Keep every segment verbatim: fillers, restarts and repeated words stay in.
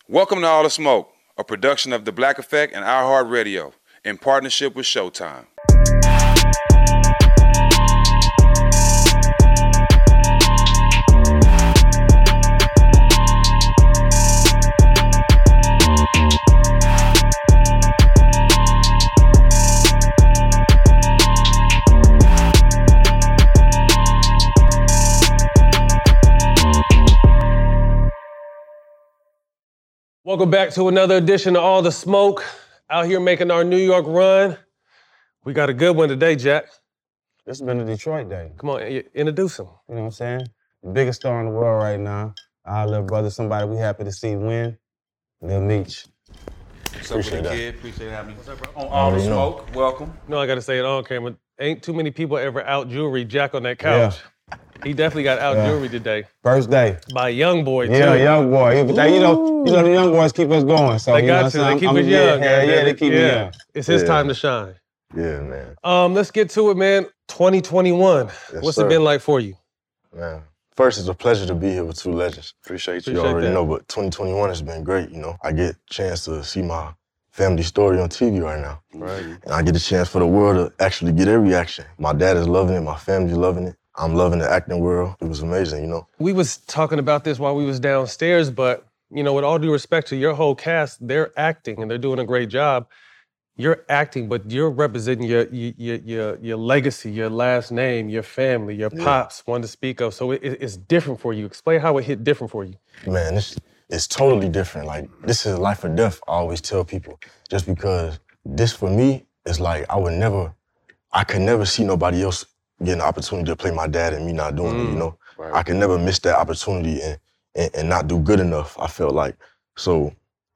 Welcome to All the Smoke, a production of The Black Effect and iHeartRadio in partnership with Showtime. Welcome back to another edition of All the Smoke. Out here making our New York run. We got a good one today, Jack. This has been a Detroit day. Come on, introduce him. You know what I'm saying? The biggest star in the world right now. Our little brother, somebody we happy to see win. Lil Meech. What's up with the kid? Appreciate having me. What's up, bro? On All the Smoke, welcome. No, I gotta say it on camera. Ain't too many people ever out jewelry Jack on that couch. Yeah. He definitely got out Yeah. jewelry today. First day. By a young boy, too. Yeah, young boy. You know, you know the young boys keep us going. So, They you got know to. what I'm They keep saying? us I'm- young. Yeah, yeah, goddamn they it. keep yeah. me young. It's his Yeah. time to shine. Yeah, man. Um, let's get to it, man. twenty twenty-one. Yes, What's sir. it been like for you? Man. First, it's a pleasure to be here with two legends. Appreciate you. You Appreciate already that. know, but twenty twenty-one has been great, you know. I get a chance to see my family story on T V right now. Right. And I get a chance for the world to actually get their reaction. My dad is loving it, my family's loving it. I'm loving the acting world. It was amazing, you know. We was talking about this while we was downstairs, but, you know, with all due respect to your whole cast, they're acting and they're doing a great job. You're acting, but you're representing your your your your legacy, your last name, your family, your Yeah. pops, one to speak of. So it, it's different for you. Explain how it hit different for you. Man, it's, it's totally different. Like, this is life or death, I always tell people. Just because this, for me, is like, I would never, I could never see nobody else getting the opportunity to play my dad and me not doing it, you know? Right. I could never miss that opportunity and, and, and not do good enough, I felt like. So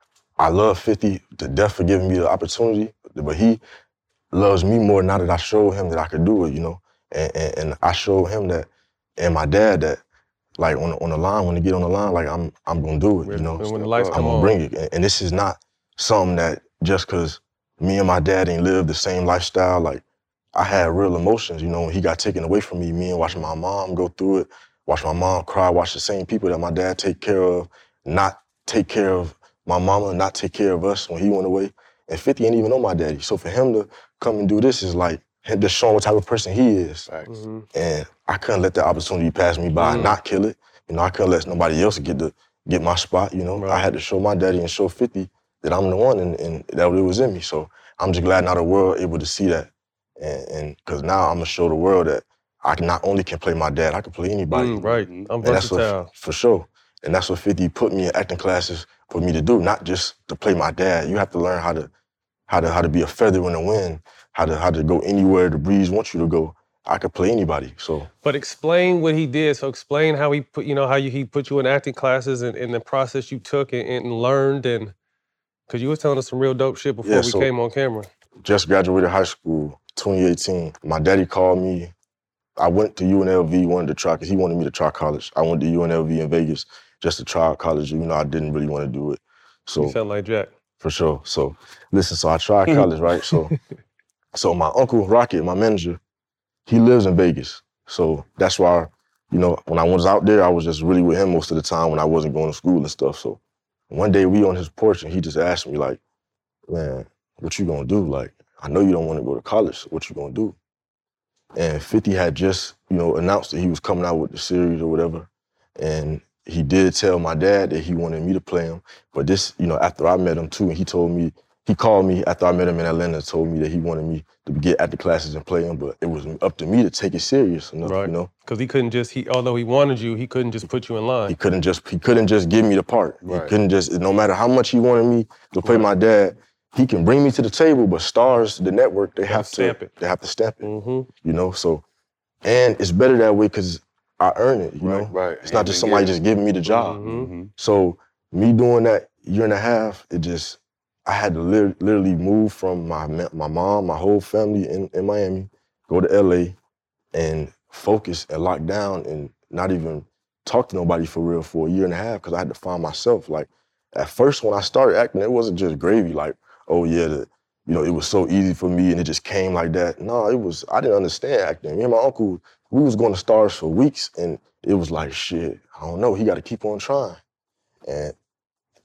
I love fifty to death for giving me the opportunity, but he loves me more now that I showed him that I could do it, you know? And, and, and I showed him that, and my dad that, like on, on the line, when they get on the line, like I'm I'm gonna do it, you know? And when the lights I'm come gonna on. bring it. And, and this is not something that just cause me and my dad ain't lived the same lifestyle, like I had real emotions, you know, when he got taken away from me, me and watching my mom go through it, watch my mom cry, watch the same people that my dad take care of, not take care of my mama, not take care of us when he went away. And fifty ain't even know my daddy. So for him to come and do this is like him just showing what type of person he is. Mm-hmm. And I couldn't let that opportunity pass me by and not kill it. You know, I couldn't let nobody else get the get my spot, you know. Right. I had to show my daddy and show fifty that I'm the one and, and that it was in me. So I'm just glad now the world able to see that. And and cause now I'm gonna show the world that I can not only can play my dad, I can play anybody. Mm, right. I'm And that's versatile. what, for sure. And that's what fifty put me in acting classes for me to do, not just to play my dad. You have to learn how to how to how to be a feather in the wind, how to how to go anywhere the breeze wants you to go. I could play anybody. So But explain what he did. So explain how he put, you know, how you, he put you in acting classes and, and the process you took and, and learned, and because you was telling us some real dope shit before Yeah, we so- came on camera. just graduated high school, twenty eighteen. My daddy called me. I went to U N L V, wanted to try, because he wanted me to try college. I went to U N L V in Vegas just to try college, even though I didn't really want to do it. So You sound like Jack. for sure. So listen, so I tried college, right? So so my uncle Rocket, my manager, he lives in Vegas. So that's why, you know, when I was out there, I was just really with him most of the time when I wasn't going to school and stuff. So one day we on his porch and he just asked me like, man, what you gonna do? Like, I know you don't want to go to college, so what you gonna do? And fifty had just, you know, announced that he was coming out with the series or whatever. And he did tell my dad that he wanted me to play him. But this, you know, after I met him too, and he told me, he called me after I met him in Atlanta and told me that he wanted me to get at the classes and play him, but it was up to me to take it serious enough, Right. you know? Because he couldn't just, he although he wanted you, he couldn't just put you in He line. couldn't just he couldn't just give me the part. Right. He couldn't just, no matter how much he wanted me to play my dad, he can bring me to the table, but Stars, the network, they have to stamp it. They have to stamp it. Mm-hmm. You know, so and it's better that way because I earn it, you know? right. It's not just somebody just giving me the job. Mm-hmm. So me doing that year and a half, it just, I had to lit- literally move from my ma- my mom, my whole family in, in Miami, go to L A and focus and lock down and not even talk to nobody for real for a year and a half because I had to find myself. Like at first when I started acting, it wasn't just gravy, like, oh yeah, the, you know, it was so easy for me and it just came like that. No, it was, I didn't understand acting. Me and my uncle, we was going to Stars for weeks and it was like, shit, I don't know, he got to keep on trying. And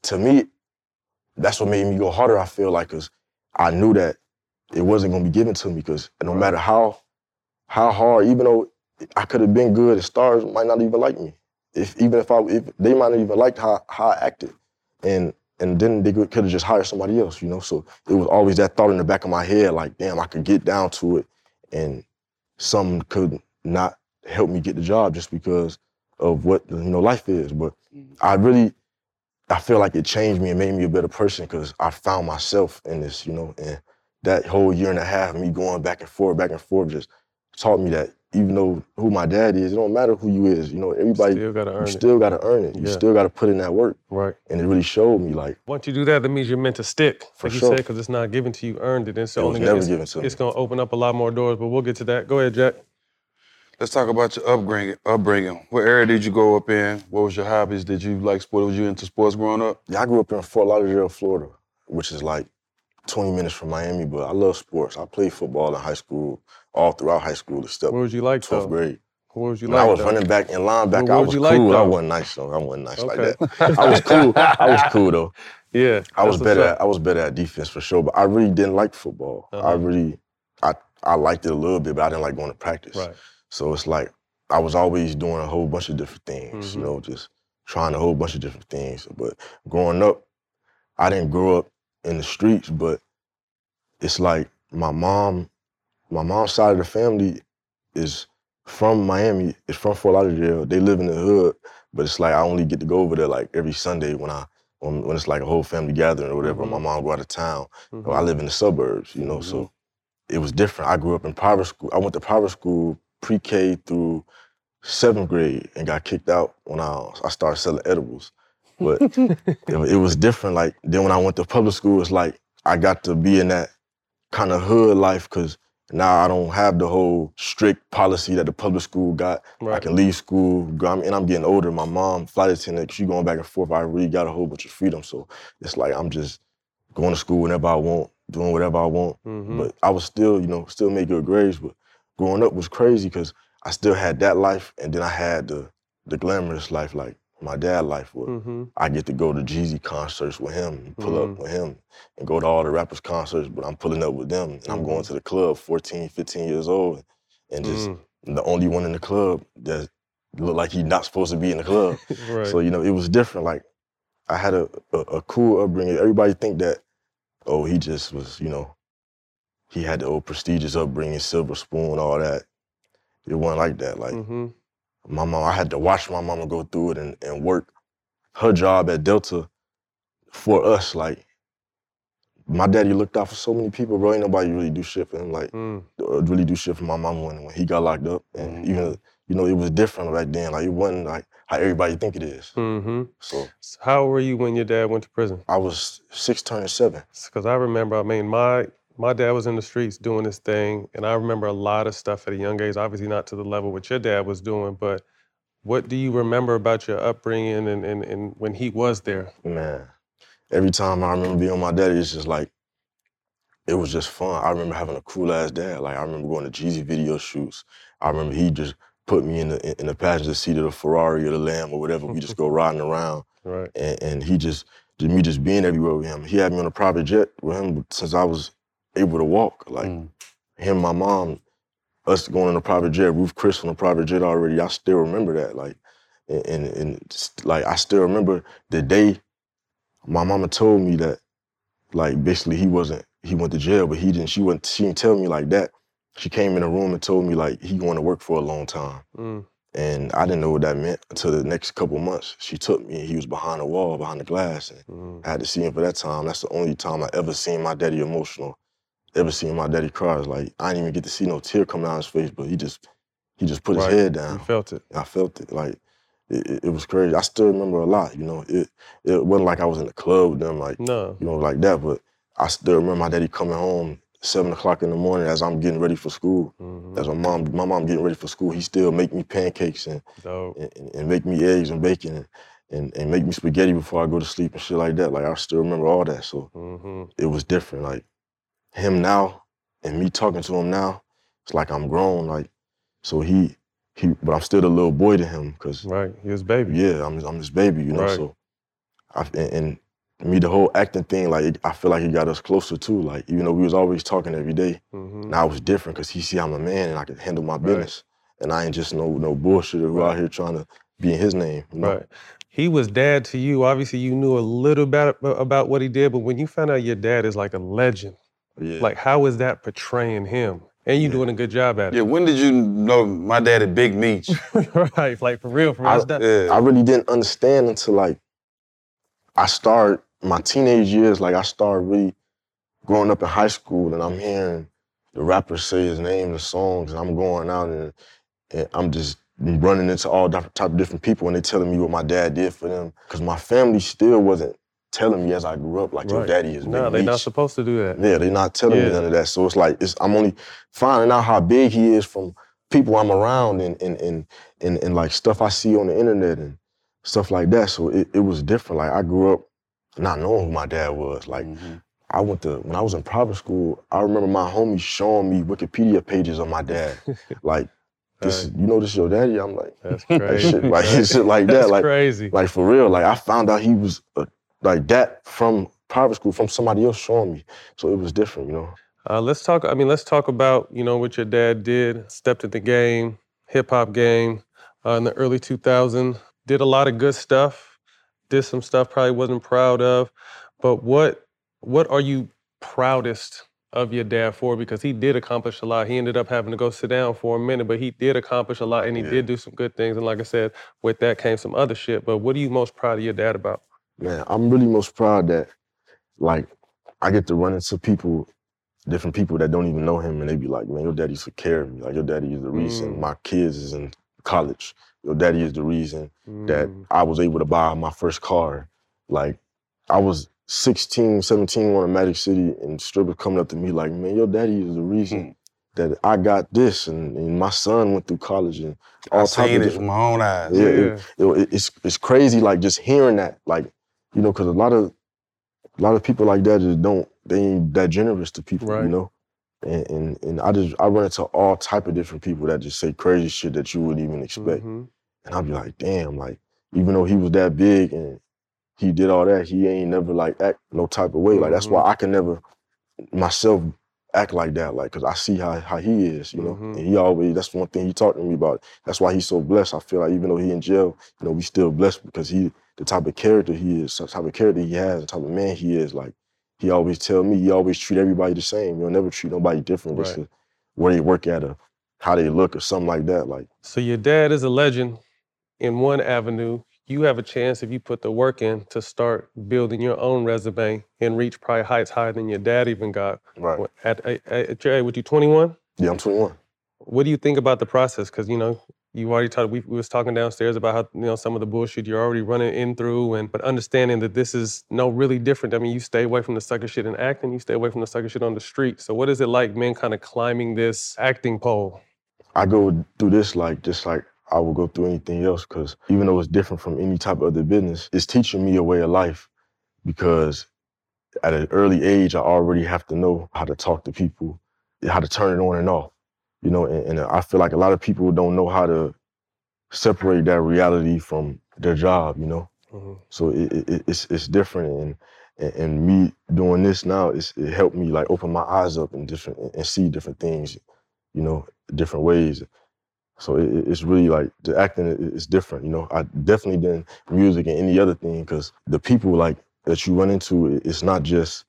to me, that's what made me go harder, I feel like, because I knew that it wasn't going to be given to me, because no Right. matter how how hard, even though I could have been good, the stars might not even like me. If Even if I, if they might not even like how, how I acted. And and then they could have just hired somebody else, you know? So it was always that thought in the back of my head, like, damn, I could get down to it, and some could not help me get the job just because of what, you know, life is. But I really, I feel like it changed me and made me a better person, because I found myself in this, you know, and that whole year and a half, me going back and forth, back and forth, just taught me that even though who my dad is, it don't matter who you is, you know, everybody, Still gotta earn you it. still gotta earn it. You Yeah. still gotta put in that work. Right. And it really showed me, like, Once you do that, that means you're meant to stick, For like you sure. said, because it's not given to you, earned it. It's It was only never it's, given to me. It's gonna open up a lot more doors, but we'll get to that. Go ahead, Jack. Let's talk about your upbringing. Upbringing. What area did you grow up in? What was your hobbies? Did you like sport? Was you into sports growing up? yeah, I grew up in Fort Lauderdale, Florida, which is like twenty minutes from Miami, but I love sports. I played football in high school, all throughout high school, except What would you like twelfth though? grade. What would you When like? I was though? running back and linebacker, What- what I would was you cool. like, I though? wasn't nice though. I wasn't nice Okay. like that. I was cool. I was cool though. Yeah. I was that's what's better up. at I was better at defense for sure, but I really didn't like football. I Uh-huh. really I I liked it a little bit, but I didn't like going to practice. Right. So it's like I was always doing a whole bunch of different things, Mhm. you know, just trying a whole bunch of different things. But growing up, I didn't grow up in the streets, but it's like my mom, my mom's side of the family is from Miami, is from Fort Lauderdale. They live in the hood, but it's like I only get to go over there like every Sunday when I when, when it's like a whole family gathering or whatever. Mhm. My mom go out of town. Mhm. Or I live in the suburbs, you know, Mhm. so it was different. I grew up in private school. I went to private school pre-K through seventh grade and got kicked out when I I started selling edibles. But it, it was different. Like then when I went to public school, it's like I got to be in that kind of hood life, because now I don't have the whole strict policy that the public school got. I Right. can leave school, go- I mean, and I'm getting older. My mom, flight attendant, she going back and forth. I really got a whole bunch of freedom. So it's like I'm just going to school whenever I want, doing whatever I want. Mhm. But I was still, you know, still make good grades. But growing up was crazy because I still had that life, and then I had the the glamorous life, like my dad life, where Mhm. I get to go to Jeezy concerts with him, and pull Mhm. up with him, and go to all the rappers' concerts, but I'm pulling up with them, and I'm going Mhm. to the club fourteen, fifteen years old, and just Mm. the only one in the club that looked like he not supposed to be in the club. Right. So, you know, it was different. Like, I had a, a, a cool upbringing. Everybody think that, oh, he just was, you know, he had the old prestigious upbringing, silver spoon, all that. It wasn't like that. Like, hmm my mom, I had to watch my mama go through it and, and work her job at Delta for us. Like, my daddy looked out for so many people, bro. Ain't nobody really do shit for him. Like, Mm. uh, really do shit for my mama when, when he got locked up. And Mhm. even, you know, it was different back then. Like, it wasn't like how everybody think it is. hmm So So how old were you when your dad went to prison? I was six turning seven. Because I remember, I mean, my my dad was in the streets doing his thing, and I remember a lot of stuff at a young age. Obviously, not to the level what your dad was doing, but what do you remember about your upbringing and and, and when he was there? Man, every time I remember being with my daddy, it's just like, it was just fun. I remember having a cool ass dad. Like, I remember going to Jeezy video shoots. I remember he just put me in the in the passenger seat of the Ferrari or the Lamb or whatever. We just go riding around, Right. and, and he just, just me just being everywhere with him. He had me on a private jet with him since I was able to walk. Like, Mm. him, my mom, us going on a private jet, Ruth Chris on a private jet already. I still remember that. Like, and, and, and st- like I still remember the day my mama told me that, like, basically he wasn't, he went to jail, but he didn't, she wouldn't, she didn't tell me like that. She came in the room and told me like he going to work for a long time. Mm. And I didn't know what that meant until the next couple months. She took me and he was behind the wall, behind the glass. And Mm. I had to see him for that time. That's the only time I ever seen my daddy emotional, ever seen my daddy cry. It's like, I didn't even get to see no tear come down his face, but he just, he just put Right. his head You down. felt it. I felt it. Like, it, it, it was crazy. I still remember a lot, you know. It it wasn't like I was in the club with them, like, No. you know, like that, but I still remember my daddy coming home seven o'clock in the morning as I'm getting ready for school. Mhm. As my mom, my mom getting ready for school, he still make me pancakes and Dope. and, and make me eggs and bacon and, and and make me spaghetti before I go to sleep and shit like that. Like, I still remember all that. So hmm it was different. Like, him now and me talking to him now, it's like I'm grown. Like, so he he, but I'm still the little boy to him because Right. He was baby. yeah, I'm I'm his baby, you know. Right. So I and, and me, the whole acting thing, like, it, I feel like it got us closer too. Like, even though we was always talking every day, Mm-hmm. now it was different because he see I'm a man and I can handle my business. Right. And I ain't just no no bullshitter who Right. out here trying to be in his name. You know? Right. He was dad to you. Obviously, you knew a little bit about what he did, but when you found out your dad is like a legend, Yeah. like, how is that portraying him? And you Yeah. doing a good job at it. Yeah, when did you know my daddy Big Meech? Right, like for real, for real. I, That's that- Yeah. I really didn't understand until like I started my teenage years. Like I started really growing up in high school, and I'm hearing the rappers say his name in the songs, and I'm going out and, and I'm just running into all different type of different people, and they telling me what my dad did for them. Because my family still wasn't telling me as I grew up, like, Right. your daddy is No, Big they're not Meech. supposed to do that. Yeah, they're not telling Yeah. me none of that. So it's like it's, I'm only finding out how big he is from people I'm around and and and and, and like stuff I see on the internet and stuff like that. So it, it was different. Like I grew up not knowing who my dad was. Like Mm-hmm. I went to when I was in private school, I remember my homies showing me Wikipedia pages of my dad. Like this, Right. you know, this is your daddy. I'm like, That's that crazy. shit, like Right. shit like that. That's like crazy. like for real. Like I found out he was uh, like that from private school from somebody else showing me. So it was different, you know. Uh, let's talk. I mean, let's talk about you know what your dad did. Stepped in the game, hip hop game, uh, in the early two thousands. Did a lot of good stuff. Did some stuff probably wasn't proud of. But what what are you proudest of your dad for? Because he did accomplish a lot. He ended up having to go sit down for a minute, but he did accomplish a lot, and he Yeah. did do some good things. And like I said, with that came some other shit. But what are you most proud of your dad about? Man, I'm really most proud that, like, I get to run into people, different people that don't even know him, and they be like, man, your daddy took care of me. Like, your daddy is the reason Mm. my kids is in college. Your daddy is the reason that Mm. I was able to buy my first car. Like, I was sixteen, seventeen on in Magic City, and strippers coming up to me like, man, your daddy is the reason Mm. that I got this, and, and my son went through college, and all I type seen of it different. with my own eyes. Yeah, Yeah. It, it, it's it's crazy, like just hearing that, like, you know, because a lot of a lot of people like that just don't, they ain't that generous to people, Right. you know. And, and and I just I run into all type of different people that just say crazy shit that you wouldn't even expect, Mhm. and I'll be like, damn, like even though he was that big and he did all that, he ain't never like act no type of way. Like that's why I can never myself act like that, like, cause I see how how he is, you know. Mhm. And he always, that's one thing he talked to me about. That's why he's so blessed. I feel like even though he in jail, you know, we still blessed because he, the type of character he is, the type of character he has, the type of man he is. Like he always tell me, he always treat everybody the same. You'll never treat nobody different just Right. 'cause where they work at or how they look or something like that. Like, So your dad is a legend in one avenue. You have a chance, if you put the work in, to start building your own resume and reach probably heights higher than your dad even got. right. What- At, at, at your age, what, you twenty-one? Yeah, I'm twenty-one. What do you think about the process? Because, you know, you already talked, we, we was talking downstairs about how, you know, some of the bullshit you're already running in through, and but understanding that this is no really different. I mean, you stay away from the sucker shit in acting, you stay away from the sucker shit on the street. So what is it like, man, kind of climbing this acting pole? I go through this like just like I would go through anything else, because even though it's different from any type of other business, it's teaching me a way of life, because at an early age, I already have to know how to talk to people, how to turn it on and off, you know, and, and I feel like a lot of people don't know how to separate that reality from their job, you know? Mhm. So it, it, it's it's different, and, and and me doing this now, it's, it helped me like open my eyes up and different and see different things, you know, different ways. So it, it's really like the acting is different, you know. I definitely done music and any other thing, because the people like that you run into, it's not just,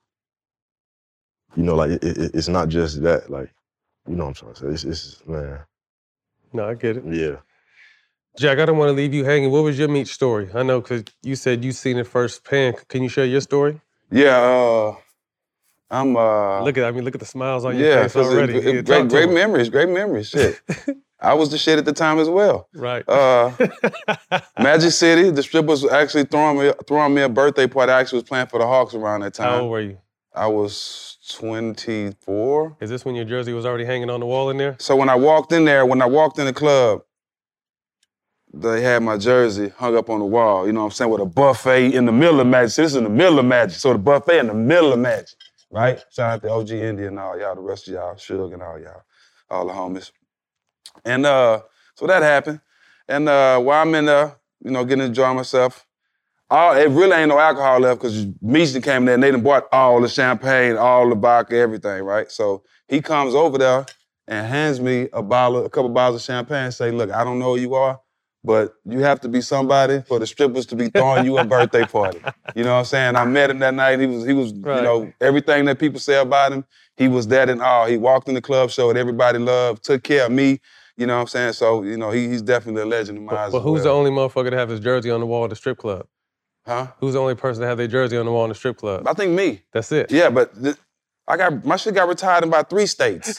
you know, like it, it, it's not just that, like, you know what I'm trying to say. It's, it's man, No, I get it. yeah. Jack, I don't want to leave you hanging. What was your Meech story? I know, because you said you seen it firsthand. Can you share your story? Yeah, uh, I'm uh Look at, I mean, look at the smiles on your yeah, face 'cause it- already. it- Yeah, great talk to great 'em. memories, great memories. Shit. I was the shit at the time as well. Right. Uh, Magic City, the strippers were actually throwing me throwing me a birthday party. I actually was playing for the Hawks around that time. How old were you? I was twenty-four. Is this when your jersey was already hanging on the wall in there? So when I walked in there, when I walked in the club, they had my jersey hung up on the wall, you know what I'm saying, with a buffet in the middle of Magic. This is in the middle of Magic, so the buffet in the middle of Magic, right? Shout out to O G India and all y'all, the rest of y'all, Suge and all y'all, all the homies. And uh, so that happened. And uh, while I'm in there, you know, getting to enjoy myself, all, it really ain't no alcohol left because Meach came there and they done bought all the champagne, all the vodka, everything, right? So he comes over there and hands me a bottle, a couple bottles of champagne and say, look, I don't know who you are, but you have to be somebody for the strippers to be throwing you a birthday party. You know what I'm saying? I met him that night. He was, he was, Right. you know, everything that people say about him, he was that and all. He walked in the club, showed everybody love, took care of me. You know what I'm saying? So, you know, he, he's definitely a legend in my But, eyes but as who's well. the only motherfucker to have his jersey on the wall at the strip club? Huh? Who's the only person to have their jersey on the wall in the strip club? I think me. That's it. Yeah, but th- I got my shit got retired in about three states.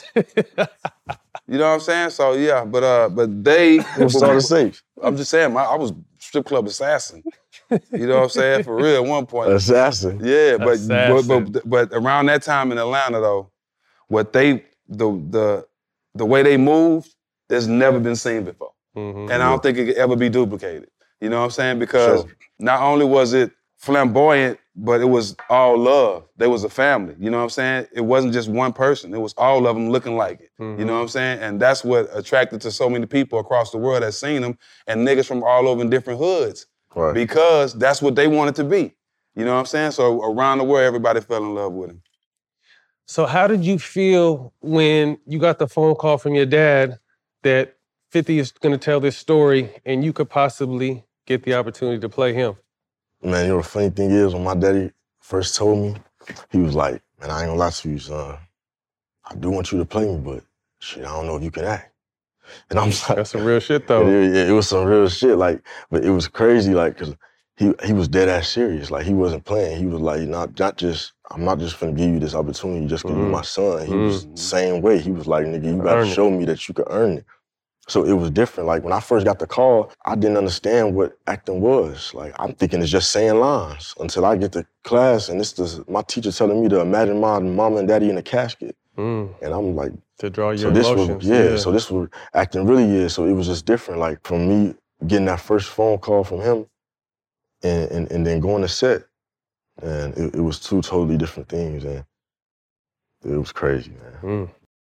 You know what I'm saying? So yeah, but uh, but they What's all the safe? I'm just saying, my, I was strip club assassin. You know what I'm saying? For real, at one point. Assassin. Yeah, but, but Assassin. but but around that time in Atlanta though, what they the the the way they moved, there's never been seen before. Mhm. And I don't think it could ever be duplicated. You know what I'm saying? Because Sure. not only was it flamboyant, but it was all love. There was a family. You know what I'm saying? It wasn't just one person. It was all of them looking like it. Mhm. You know what I'm saying? And that's what attracted to so many people across the world that seen them and niggas from all over in different hoods. Right. Because that's what they wanted to be. You know what I'm saying? So around the world, everybody fell in love with him. So how did you feel when you got the phone call from your dad that fifty is gonna tell this story and you could possibly get the opportunity to play him? Man, you know the funny thing is, when my daddy first told me, he was like, man, I ain't gonna lie to you, son. I do want you to play me, but shit, I don't know if you can act. And I'm like, That's some real shit though. It, it, it was some real shit, like, but it was crazy, like, cause he he was dead ass serious. Like, he wasn't playing. He was like, not not just, I'm not just finna give you this opportunity just because Mhm. you're my son. He Mhm. was the same way. He was like, nigga, you gotta Earn it. show me that you can earn it. So it was different. Like, when I first got the call, I didn't understand what acting was. Like, I'm thinking it's just saying lines until I get to class and this is my teacher telling me to imagine my mom and daddy in a casket. Mm. And I'm like, To draw your so this emotions. was, yeah, so this was acting really is. So it was just different. Like, from me getting that first phone call from him and, and, and then going to set, and it, it was two totally different things. And it was crazy, man. Mm.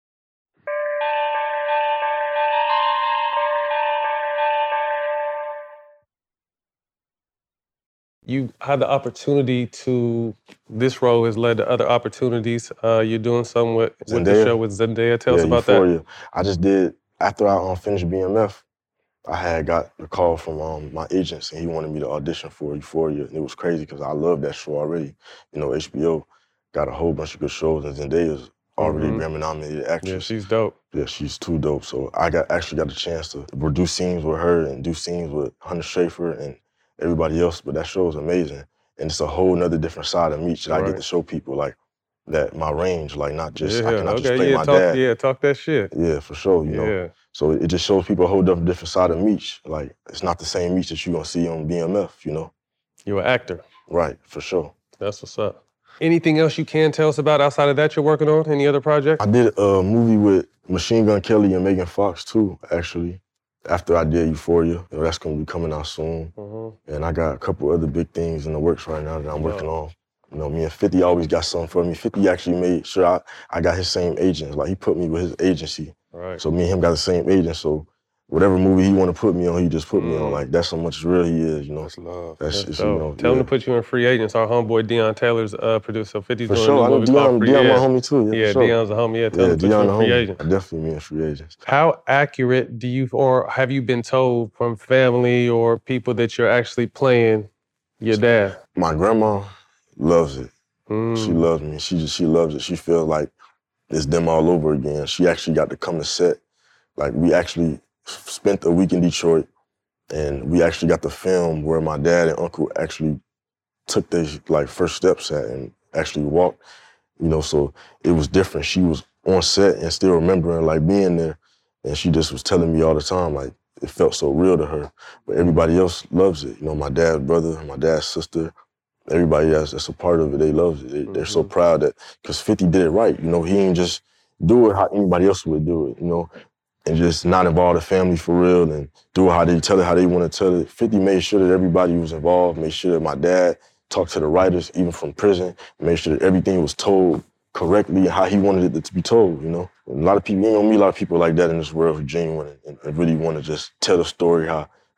You had the opportunity to, this role has led to other opportunities. Uh, you're doing something with, with the Zendaya. show with Zendaya. Tell yeah, us about Euphoria. I just did, after I um, finished B M F, I had got a call from um, my agents and he wanted me to audition for Euphoria. And it was crazy because I loved that show already. You know, H B O got a whole bunch of good shows and Zendaya's already Mhm. Grammy nominated that. actress. Yeah, she's dope. Yeah, she's too dope. So I got actually got the chance to produce scenes with her and do scenes with Hunter Schafer and everybody else. But that show is amazing. And it's a whole nother different side of me that I Right. get to show people, like, that my range, like, not just, yeah, I cannot okay, just play yeah, my talk, dad. yeah, talk that shit. Yeah, for sure, you know. Yeah. So it just shows people a whole different, different side of Meech. Like, it's not the same Meech that you're gonna see on B M F, you know? You're an actor. Right, for sure. That's what's up. Anything else you can tell us about outside of that you're working on? Any other projects? I did a movie with Machine Gun Kelly and Megan Fox too, actually. After I did Euphoria, you know, that's gonna be coming out soon. Mhm. And I got a couple other big things in the works right now that I'm working Yeah. on. You know, me and fifty always got something for me. fifty actually made sure I, I got his same agents. Like, he put me with his agency. Right. So me and him got the same agent. So whatever movie he want to put me on, he just put me on. Mm. Like, that's how much real he is, you know? That's love. That's, That's it's, dope. you know, Tell him yeah. to put you in Free Agents. Our homeboy Deion Taylor's uh, producer. fifty's For doing sure, a I new know movie called Deion, Free Deion my yeah. homie too. Yeah, Yeah, for sure. Deion's a homie. Yeah, tell Yeah, him to put you Deion in the Free homie. Agents. I definitely mean Free Agents. How accurate do you, or have you been told from family or people that you're actually playing your dad? My grandma loves it. Mm. She loves me. She just, she loves it. She feels like it's them all over again. She actually got to come to set. Like, we actually spent a week in Detroit and we actually got to film where my dad and uncle actually took their, like, first steps at and actually walked, you know, so it was different. She was on set and still remembering, like, being there, and she just was telling me all the time, like, it felt so real to her. But everybody else loves it. You know, my dad's brother, my dad's sister, everybody else that's a part of it, they love it. They, They're so Mhm. proud that, because fifty did it right. You know, he ain't just do it how anybody else would do it, you know, and just not involve the family for real and do it how they tell it, how they want to tell it. fifty made sure that everybody was involved, made sure that my dad talked to the writers, even from prison, made sure that everything was told correctly and how he wanted it to be told, you know? And a lot of people, you know, meet a lot of people like that in this world who are genuine and, and really want to just tell the story how,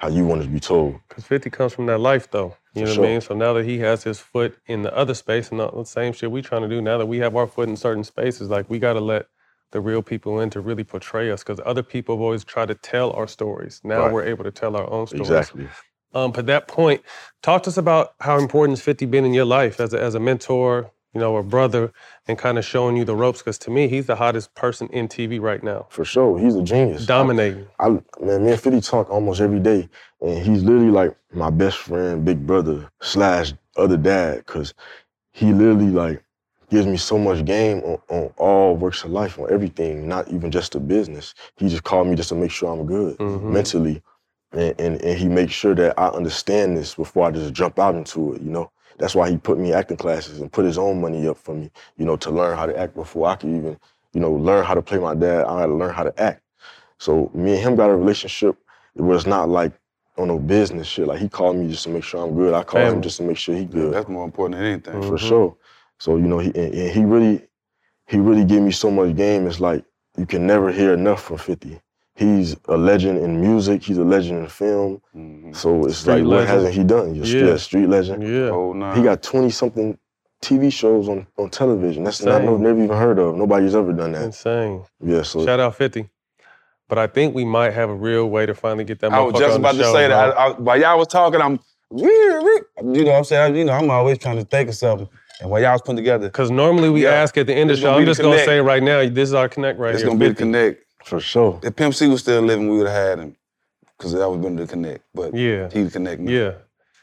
how you want to be told. Because fifty comes from that life, though. You For know sure. what I mean? So now that he has his foot in the other space, and the same shit we trying to do now that we have our foot in certain spaces, like we got to let the real people in to really portray us, because other people have always tried to tell our stories. Now Right. we're able to tell our own stories. Exactly. Um, but that point, talk to us about how important has fifty been in your life as a, as a mentor, you know, a brother, and kind of showing you the ropes. Because to me, he's the hottest person in T V right now, For sure, he's a genius. dominating. I, man, me and fifty talk almost every day, and he's literally like my best friend, big brother slash other dad, because he literally like gives me so much game on, on all works of life, on everything, not even just the business. He just called me just to make sure I'm good Mhm. mentally, and, and and he makes sure that I understand this before I just jump out into it. You know, that's why he put me in acting classes and put his own money up for me, you know, to learn how to act before I could even, you know, learn how to play my dad. I had to learn how to act. So me and him got a relationship. It was not like on no business shit. Like he called me just to make sure I'm good. I called him Family. just to make sure he Yeah, good. that's more important than anything. For Mhm. sure. So, you know, he and, and he really, he really gave me so much game. It's like you can never hear enough from fifty. He's a legend in music. He's a legend in film. Mhm. So it's Street like, what legend. hasn't he done? He's Yeah. a street legend. Yeah. Whole nine. He got twenty something T V shows on, on television. That's not no, Insane. never even heard of. Nobody's ever done that. Insane. Yeah. So Shout out fifty. But I think we might have a real way to finally get that I was motherfucker just on the about to show, say bro. that. I, I, while y'all was talking, I'm. You know what I'm saying? You know, I'm always trying to think of something. And while y'all was putting together, Because normally we Yeah. ask at the end of It's the show, gonna I'm be the just going to connect. say right now, this is our connect right It's here. gonna be the fifty. connect. for sure. If Pimp C was still living, we would have had him, because that would have been the connect. But Yeah. he the connect now. Yeah.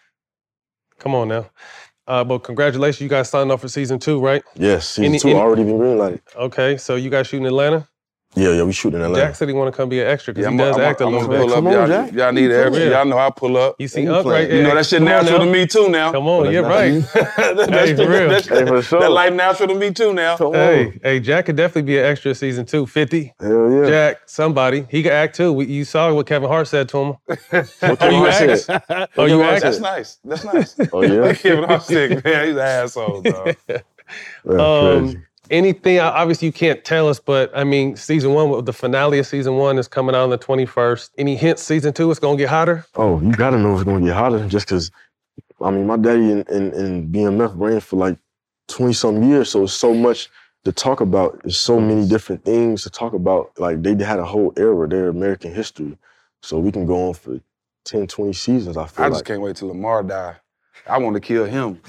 Come on now. Uh, but congratulations, you guys signed up for season two, right? Yes, season Any- two any- already been greenlighted. Okay, so you guys shooting in Atlanta? Yeah, yeah, we shooting in Atlanta. Jack said he want to come be an extra because Yeah, he I'm does I'm act a I'm little gonna bit. pull Come up. on, Y'all, Jack. y'all need Come extra. on. Y'all know I pull up. You see You Unc playing. right You know there. that shit Come on natural now. to me too now. Come on, That's you're not- right. that, Hey, for real. That, Hey, for sure. that life natural to me too now. Come on. Hey, hey, Jack could definitely be an extra season two. fifty. Hell yeah. Jack, somebody. He could act too. We, you saw what Kevin Hart said to him. What Oh, Kevin you Hart asked? said? Oh, What you Kevin Hart asked? That's said? nice. That's nice. Oh, yeah? Kevin Hart sick, man. He's an asshole, dog. That's Um, crazy. anything, obviously you can't tell us, but I mean, season one, the finale of season one is coming out on the twenty-first. Any hints season two is going to get hotter? Oh, you gotta know it's gonna get hotter just because, I mean, my daddy in, in, in B M F ran for like twenty some years, so it's so much to talk about. There's so many different things to talk about. Like, they had a whole era, their American history. So we can go on for ten, twenty seasons, I feel I like. just can't wait till Lamar die. I want to kill him.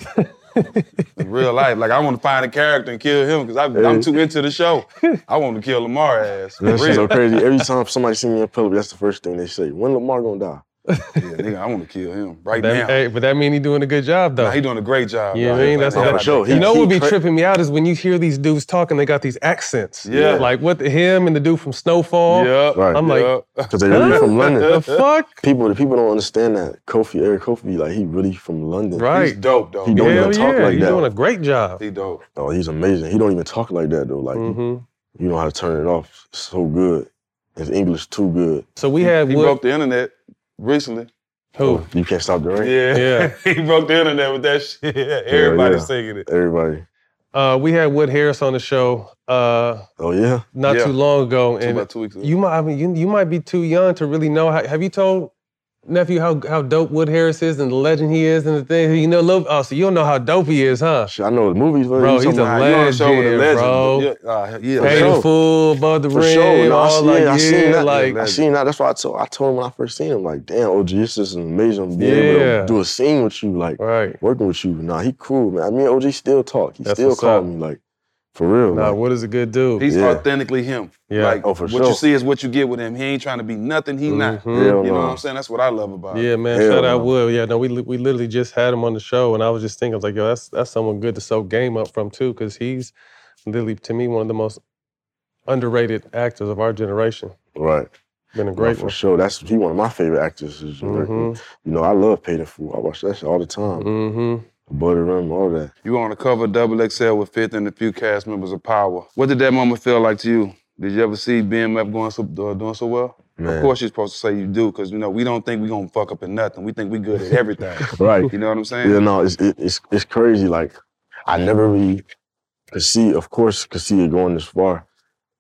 In real life. Like, I want to find a character and kill him because I'm Hey. too into the show. I want to kill Lamar ass. For That shit's so real. crazy. Every time somebody see me in public, that's the first thing they say. When Lamar gonna die? Yeah, nigga, I want to kill him right That, now. hey, but that mean he doing a good job though. Nah, he doing a great job. You know dog. what I mean? He That's- playing the that's- hell out for sure. that you know guy. what would be He tra- tripping me out is when you hear these dudes talking, they got these accents. Yeah. Like what the him and the dude from Snowfall. Yep. Right. I'm like, Yep. Because they really from London. the fuck? People, the people don't understand that Kofi, Eric Kofi, like he really from London. He's Right. dope, though. He don't Hell even talk yeah, like you're that. doing a great job. He dope. Oh, he's amazing. He don't even talk like that though. Like hmm you know how to turn it off. So good. His English too good. So we had He Wood. broke the internet recently. Who? You can't stop the rain. Yeah. Yeah. He broke the internet with that shit. Everybody yeah. singing it. Everybody. Uh, we had Wood Harris on the show uh, Oh yeah. not Yeah. too long ago, Two- and about two weeks ago. you might I mean, you, you might be too young to really know. How, have you told nephew how, how dope Wood Harris is and the legend he is and the thing? You know, little, oh, so you don't know how dope he is, huh? Shit, I know the movies. But Bro, you he's talking a about- Nah, you on the show with a legend, legend. bro. Yeah, uh, yeah. Paid sure. in full, above the For rim, sure. No, I all see- like, yeah, I seen yeah, that. like, I seen that. That's why I told I told him when I first seen him, like, damn, O G, this is amazing being able Yeah. to do a scene with you, like right. working with you. Nah, he cool, man. I mean, O G still talk. He That's still what's call up. me, like, for real. Nah, like, Wood is a good dude. He's Yeah. authentically him. Yeah. Like, Oh, for what sure. you see is what you get with him. He ain't trying to be nothing he not. Mhm. Hell You know no. what I'm saying? That's what I love about him. Yeah, man. Hell Shout out no. Wood. Yeah, no, we li- we literally just had him on the show, and I was just thinking, I was like, yo, that's that's someone good to soak game up from too, because he's literally to me one of the most underrated actors of our generation. right. Been a No, great for one. sure. That's he one of my favorite actors. Is Mm-hmm. You know, I love Paid in Full. I watch that shit all the time. Mm-hmm. Butter Rim, all that. You on the cover of Double X L with Fifth and a few cast members of Power. What did that moment feel like to you? Did you ever see B M F going so, uh, doing so well? Man. Of course you're supposed to say you do, because you know we don't think we gonna fuck up in nothing. We think we good at everything. Right. You know what I'm saying? Yeah, no, it's it, it's it's crazy. Like, I never really could see, of course, could see it going this far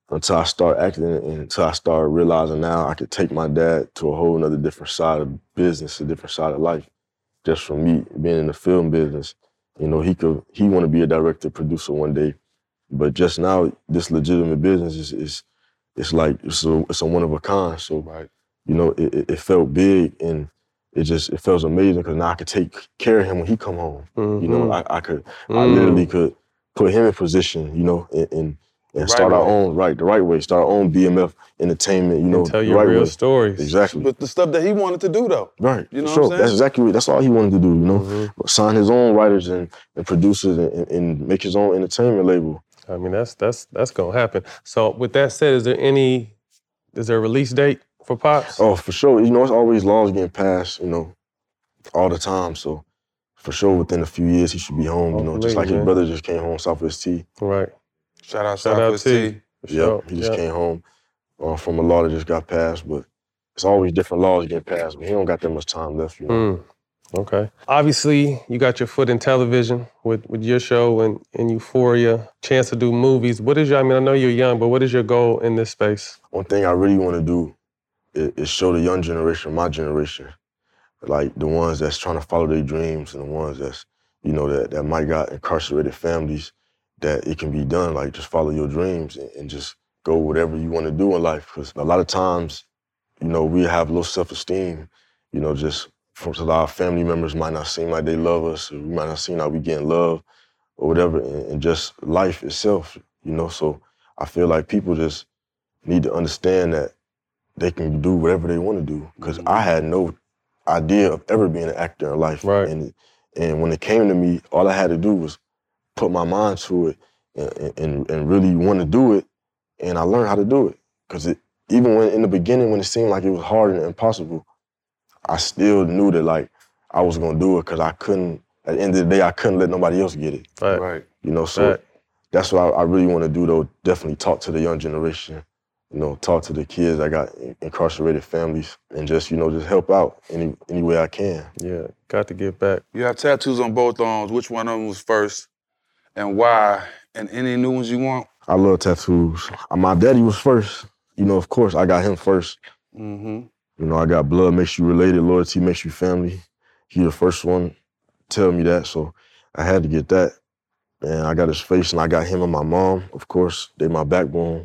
until I start acting and until I start realizing now I could take my dad to a whole nother different side of business, a different side of life. Just from me being in the film business, you know, he could he want to be a director, producer one day, but just now this legitimate business is is it's like it's a it's a one of a kind. So Right. you know, it, it, it felt big and it just it felt amazing because now I could take care of him when he come home. Mhm. You know, I, I could I Mm. literally could put him in position, you know, and and, and right start our way. own right the right way, start our own B M F entertainment, you know, And tell the your right real way. stories. Exactly. But the stuff that he wanted to do, though. Right. You know for sure. what I'm That's saying? exactly what, that's all he wanted to do, you know. Mhm. Sign his own writers and, and producers and, and, and make his own entertainment label. I mean, that's that's that's gonna happen. So with that said, is there any is there a release date for Pops? Oh, for sure. You know, it's always laws getting passed, you know, all the time. So for sure within a few years he should be home, you know, just Hopefully, like his man. brother just came home, Southwest T. Right. Shout out Shout out Southwest T. T. For Yep, sure. he just Yep. came home uh, from a law that just got passed, but it's always different laws getting passed, but he don't got that much time left, you know. Mm. Okay. Obviously, you got your foot in television with, with your show and, and Euphoria, chance to do movies. What is your, I mean, I know you're young, but what is your goal in this space? One thing I really want to do is, is show the young generation, my generation, like the ones that's trying to follow their dreams and the ones that's, you know, that, that might got incarcerated families, that it can be done, like just follow your dreams and, and just go whatever you want to do in life. Because a lot of times, you know, we have low self-esteem, you know, just from a lot of family members might not seem like they love us, or we might not seem like we getting love or whatever, and, and just life itself, you know. So I feel like people just need to understand that they can do whatever they want to do. Because Mhm. I had no idea of ever being an actor in life. Right. And and when it came to me, all I had to do was put my mind to it and and, and really want to do it, and I learned how to do it. Because it, even when in the beginning, when it seemed like it was hard and impossible, I still knew that like I was gonna do it because I couldn't. At the end of the day, I couldn't let nobody else get it. Right. Right. You know, so Right. that's what I, I really want to do, though. Definitely talk to the young generation. You know, talk to the kids that got in- incarcerated families, and just you know, just help out any any way I can. Yeah, got to give back. You have tattoos on both arms. Which one of them was first and why? And any new ones you want? I love tattoos. Uh, My daddy was first. You know, of course, I got him first. Mm-hmm. You know, I got blood makes you related, loyalty makes you family. He the first one to tell me that, so I had to get that. And I got his face, and I got him and my mom. Of course, they my backbone.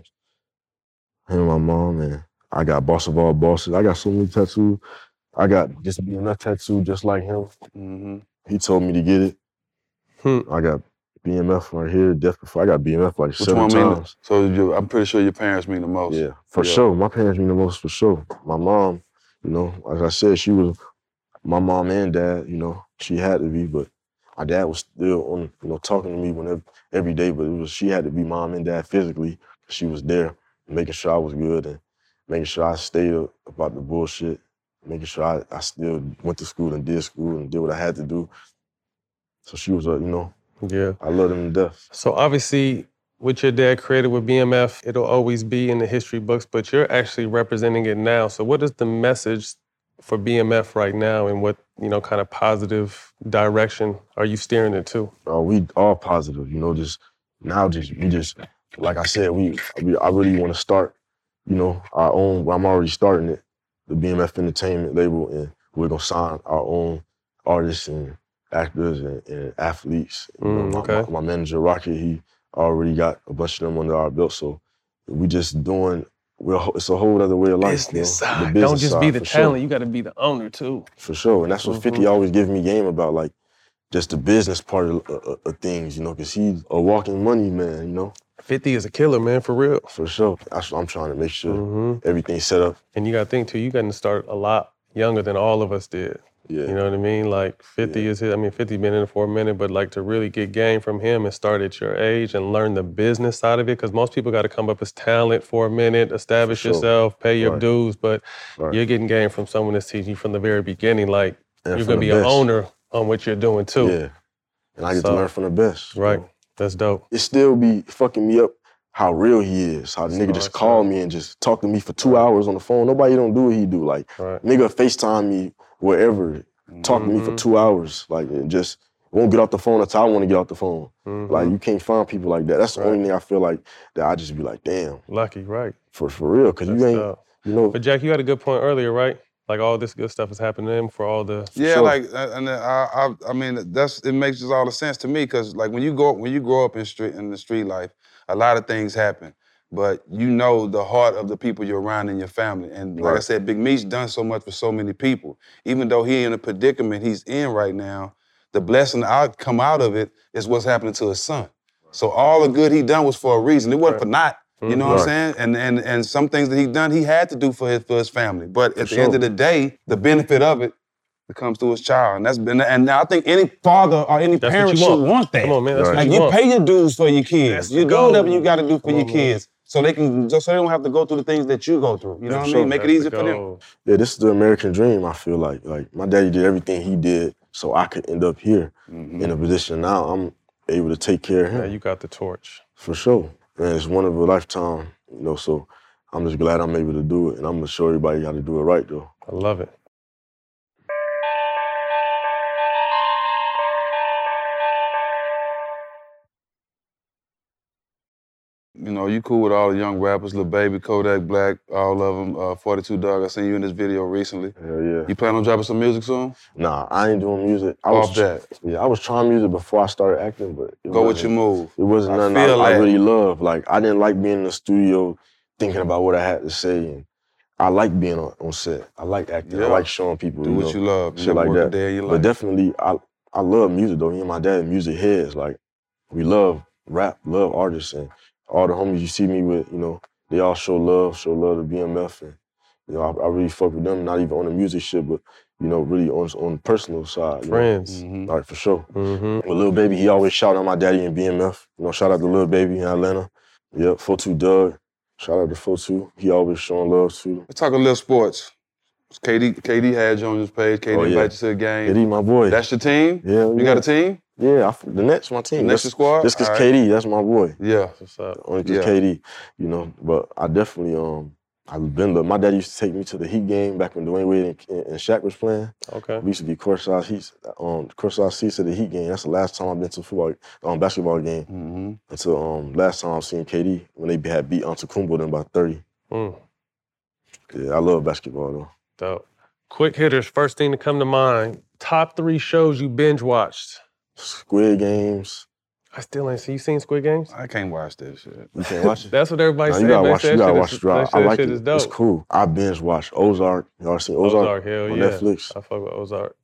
Him and my mom, and I got boss of all bosses. I got so many tattoos. I got just be enough tattoo just like him. Mm-hmm. He told me to get it. Hmm. I got B M F right here, death before. I got B M F like Which seven one mean? times. So you, I'm pretty sure your parents mean the most. Yeah, for Yeah. sure. My parents mean the most for sure. My mom, you know, as I said, she was my mom and dad, you know, she had to be, but my dad was still on, you know, talking to me whenever every day, but it was she had to be mom and dad physically. She was there, making sure I was good and making sure I stayed up about the bullshit, making sure I, I still went to school and did school and did what I had to do. So she was, uh, you know, Yeah. I love them to death. So obviously, what your dad created with B M F, it'll always be in the history books, but you're actually representing it now. So what is the message for B M F right now, and what, you know, kind of positive direction are you steering it to? Uh, we all positive, you know, just now just, we just, like I said, we, we I really want to start, you know, our own, I'm already starting it, the B M F Entertainment label, and we're going to sign our own artists and actors and, and athletes. You know, Mm, my, okay. my, my manager, Rocket, he already got a bunch of them under our belt, so we just doing, we're, it's a whole other way of life. Business you know, side. the Don't business just side, be the for sure. talent, you got to be the owner too. For sure, and that's what Mhm. fifty always gives me game about, like, just the business part of, of, of things, you know, because he's a walking money man, you know, fifty is a killer, man, for real. for sure. That's what I'm trying to make sure hmm everything's set up. And you got to think too, you got to start a lot younger than all of us did. Yeah, You know what I mean? Like fifty Yeah. is his, I mean, fifty been in it for a minute, but like to really get game from him and start at your age and learn the business side of it, because most people got to come up as talent for a minute, establish For sure. yourself, pay your Right. dues, but right. you're getting game from someone that's teaching you from the very beginning. Like And you're from going to the be an best. owner on what you're doing too. Yeah, and I get So- to learn from the best. you Right. know. That's dope. It still be fucking me up how real he is, how the nigga So just that's call right. me and just talk to me for two hours on the phone. Nobody don't do what he do. Like, Right. nigga FaceTime me wherever, talk to me for Mhm. two hours, like, and just won't get off the phone until I want to get off the phone. Mhm. Like you can't find people like that. That's the Right. only thing I feel like that I just be like, damn, Lucky, right? for for real, because you That's ain't, dope. you know. But Jack, you had a good point earlier, right? Like all this good stuff is happening to him for all the. Yeah, sure. like, uh, and then I, I, I mean, that's it makes just all the sense to me because, like, when you go when you grow up in street in the street life, a lot of things happen, but you know the heart of the people you're around in your family, and like I Right. said, Big Meech done so much for so many people. Even though he in a predicament he's in right now, the blessing out come out of it is what's happening to his son. So all the good he done was for a reason. It wasn't Right. for naught. You know what I'm Right. saying? And and and some things that he done, he had to do for his for his family. But at For the end sure. of the day, the benefit of it comes to his child, and that's been. And I think any father or any That's parent what you should want. want that. Come on, man. That's Right. what Like you you want. pay your dues for your kids. That's You the do whatever goal. you got to do for Come your on, man. kids, so they can just so they don't have to go through the things that you go through. You know For what I sure. mean? Make it That's easier the for them. goal. Yeah, this is the American dream, I feel like. Like, my daddy did everything he did so I could end up here Mhm. in a position now I'm able to take care of him. Now you got the torch. For sure. And it's one of a lifetime, you know, so I'm just glad I'm able to do it. And I'm going to show everybody how to do it right, though. I love it. You know, you cool with all the young rappers, Lil Baby, Kodak Black, all of them. Uh, forty-two Dugg, I seen you in this video recently. Hell yeah. You plan on dropping some music soon? Nah, I ain't doing music. I Off was, that. Yeah, I was trying music before I started acting, but it Go with your wasn't- move. It wasn't I nothing I, feel I that. really loved. Like, I didn't like being in the studio thinking about what I had to say. And I like being on, on set. I like acting. Yeah. I like showing people, Do you what know, you love. You shit never like work a that. day in your But life. definitely, I I love music, though. Me and my dad, music heads. Like, we love rap, love artists. And all the homies you see me with, you know, they all show love, show love to B M F. And, you know, I, I really fuck with them, not even on the music shit, but, you know, really on, on the personal side. You know? Friends. Mhm. All right, for sure. Mm-hmm. With Lil Baby, he always shout out my daddy in B M F. You know, shout out to Lil Baby in Atlanta. Yep, forty-two Dugg. Shout out to forty-two. He always showing love too. Let's talk a little sports. K D, K D had you on his page. K D Oh, yeah. invited you to the game. K D, my boy. That's your team? yeah, You yeah. got a team? Yeah, I f the Nets, my team. The Nets That's- squad? Just cause All right. K D, that's my boy. Yeah. What's up? Only cause Yeah. K D, you know. But I definitely, um, I've been. My dad used to take me to the Heat game back when Dwayne Wade and, and Shaq was playing. Okay. We used to be courtside seats, um, courtside seats at the Heat game. That's the last time I've been to a football, um, basketball game. Mm-hmm. Until um, last time I've seen K D when they had beat Antetokounmpo them by thirty. Mm, Yeah, I love basketball though. dope. Quick hitters. First thing to come to mind. Top three shows you binge watched. Squid Games. I still ain't seen. You seen Squid Games? I can't watch that shit. You can't watch it. That's what everybody Nah, said. you gotta man. watch. Say You that gotta shit watch is- it. I, that I shit- like shit it. is dope. It's cool. I binge watched Ozark. Y'all seen Ozark? Ozark, hell on yeah. Netflix. I fuck with Ozark.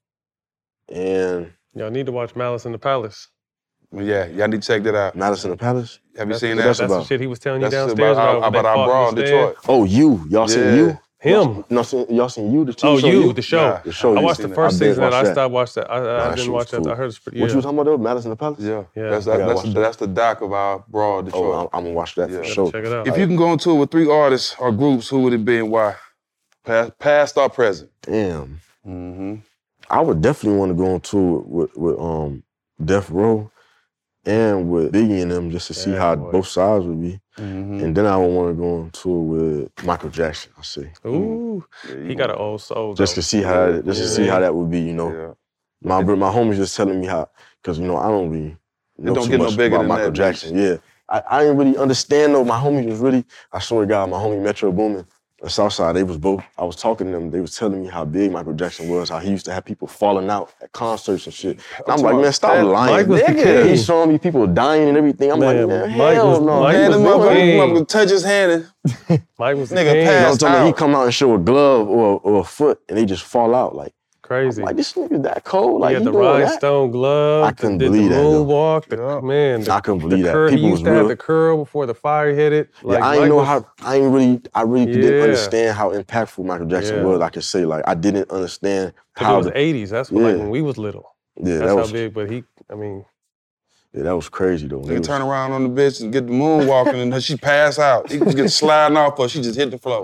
And Y'all need to watch Malice in the Palace. Well, yeah, y'all need to check that out. Malice in the Palace. Have you That's, seen that's, that? That's that's about- the shit he was telling you That's downstairs about, about, our, they about our fought bra in in the stand. Detroit. Oh, you. Y'all seen Yeah. you? Him. No, seen, y'all seen you? The T V Oh, show you, the show. Nah. The show. I you watched seen the it. first I binge season and I watched that. stopped watching that. I, I Nah, that didn't shit was watch that. cool. I heard it's pretty. What Yeah. you was talking about though? Malice in the Palace? Yeah, Yeah. that's I that, gotta that's watch that's the doc of our broad Detroit. Oh, I'm, I'm gonna watch that Yeah. for Gotta sure. Check it out. If you can go into it with three artists or groups, who would it be and why? Past, past or present? Damn. Mm-hmm. I would definitely want to go on tour with, with um Death Row and with Biggie and them just to see Yeah, how boy. both sides would be. Mm-hmm. And then I would want to go on tour with Michael Jackson, I say. Ooh, he got an old soul. Just though. to see how just to see Yeah. how that would be, you know. Yeah. My bro- my homies just telling me how, because you know I don't really know don't too get no much bigger about than Michael that, Jackson. Yeah, I, I didn't really understand though. My homies was really, I swear to God, my homie Metro Boomin, the Southside, they was both. I was talking to them. They was telling me how big Michael Jackson was, how he used to have people falling out at concerts and shit. And I'm like, man, stop Mike lying. was the Nigga. king. He's showing me people dying and everything. I'm Man, like, man, Mike hell was- no. Mike Man, was the the motherfucker, king. motherfucker touch his hand and Mike was the Nigga king. passed. I'm talking about he out. come out and show a glove or, or a foot and they just fall out. Like, Crazy. like this nigga that cold. Like, he had he the doing that? rhinestone glove. I couldn't did believe the that, though. moonwalk. The, Yeah. Man, the, I couldn't the believe that. curl. He People used was to have real. the curl before the fire hit it. Yeah, Like, I ain't Mike know was- how. I ain't really. I really didn't Yeah. understand how impactful Michael Jackson Yeah. was. I could say like I didn't understand 'cause how. it was the, eighties. That's what, like Yeah. when we was little. yeah, That's that how was. big. But he, I mean, Yeah, that was crazy though. they It was- turn around on the bitch and get the moon walking and then she pass out. He just get sliding off her, she just hit the floor.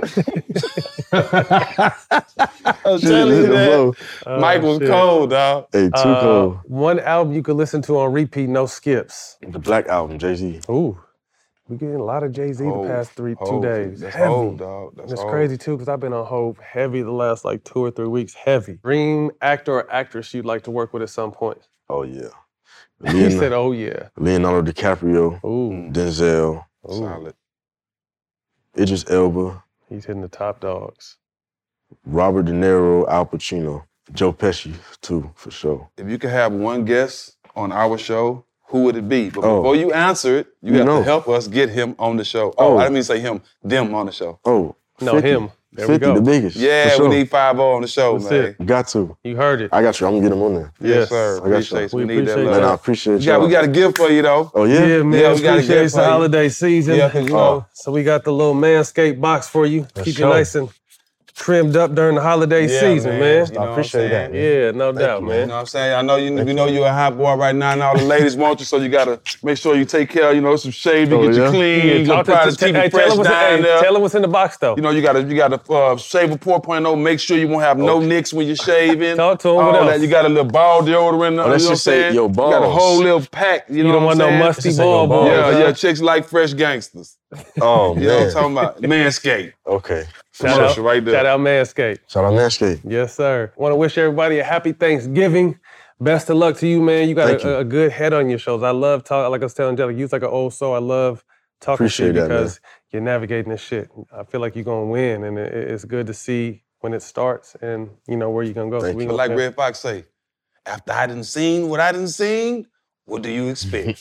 I was telling you that. oh, Mike was shit. cold, dog. Hey, too Uh, cold. One album you could listen to on repeat, no skips. The Black Album, Jay Z. Ooh, we getting a lot of Jay Z the Hov, past three, two Hov, days. That's Heavy. Hov, dog. That's It's Hov. crazy too, because I've been on Hove heavy the last like two or three weeks. Heavy. Dream actor or actress you'd like to work with at some point. Oh yeah. He Leonardo, said, "Oh yeah." Leonardo DiCaprio, Ooh, Denzel, ooh. Solid. Idris Elba, He's hitting the top dogs. Robert De Niro, Al Pacino, Joe Pesci too, for sure. If you could have one guest on our show, who would it be? But Oh. before you answer it, you You have know. to help us get him on the show. Oh, Oh. I didn't mean to say him, them on the show. Oh, No, fifty. him. There we fifty, go. the biggest. Yeah, for sure. we need five oh on the show, That's man. it. Got to. You heard it. I got you. I'm gonna get him on there. Yes, Yes. sir. I got you. Appreciate you. We We, need that appreciate love. Man, I appreciate We got, y'all. we got a gift for you, though. Oh yeah? Yeah, man. Yeah, we gotta appreciate get it's for the you. holiday season. Yeah, 'cause, you you know- know, so we got the little Manscaped box for you. For Keep sure. you nice and trimmed up during the holiday Yeah, season, man. man. You know I what I'm appreciate saying? that, man. Yeah, no doubt, You man. know what I'm saying? I know you. We know you're a hot boy right now, and all the ladies want you, so you gotta make sure you take care. You know, some shave, you Oh, get you yeah? clean, Yeah, you talk to, try to t- keep hey, it tell fresh him what's, down hey, there. tell him what's in the box, though. You know, you gotta you gotta uh, shave a four point oh. Make sure you won't have no nicks when you're shaving. Talk to him, All what that. else? You got a little ball deodorant. Oh, let's you know just what I'm say, saying? yo, You got a balls. whole little pack. You, you know don't what want I'm no saying? musty Just say ball your boys. balls. Yeah, huh? yeah. Chicks like fresh gangsters. Oh You know what I'm man. talking about? Manscaped. Okay. Shout Commercial out, right there. shout out Manscaped. Shout out Manscaped. Yes, sir. Want to wish everybody a happy Thanksgiving. Best of luck to you, man. You got Thank a, you. a good head on your shoulders. I love talking, like I was telling Jelly, you're like an old soul. I love talking Appreciate to you that, man. because you're navigating this shit. I feel like you're going to win, and it, it's good to see when it starts and, you know, where you're going to go. Thank we you. But gonna- like Red Fox say, after I didn't seen what I didn't seen, what do you expect?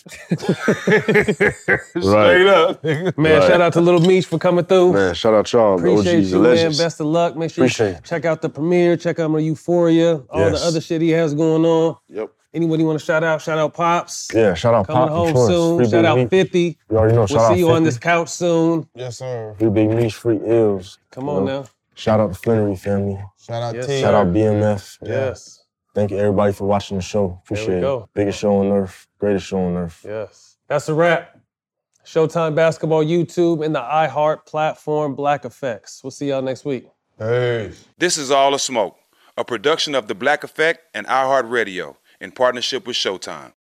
Straight up. Man, Right. shout out to Little Meech for coming through. Man, shout out y'all, the Appreciate O Gs, the you, man. legends. Best of luck. Make sure Appreciate you it. check out the premiere, check out my Euphoria, all Yes. the other shit he has going on. Yep. Anybody want to shout out? Shout out Pops. Yeah, shout out Coming Pop, home of course. soon. Free Shout Big out Meech. fifty. You already know. We'll Shout out see you fifty. on this couch soon. Yes, sir. Free Big Meech, free Ills. Come You on know? now. Shout out the Flannery family. Shout out Yes, T. Shout out B M F. Yes. Thank you everybody for watching the show. Appreciate go. it. Biggest show on earth. Greatest show on earth. Yes. That's a wrap. Showtime Basketball YouTube and the iHeart platform Black Effects. We'll see y'all next week. Peace. This is All the Smoke, a production of The Black Effect and iHeartRadio in partnership with Showtime.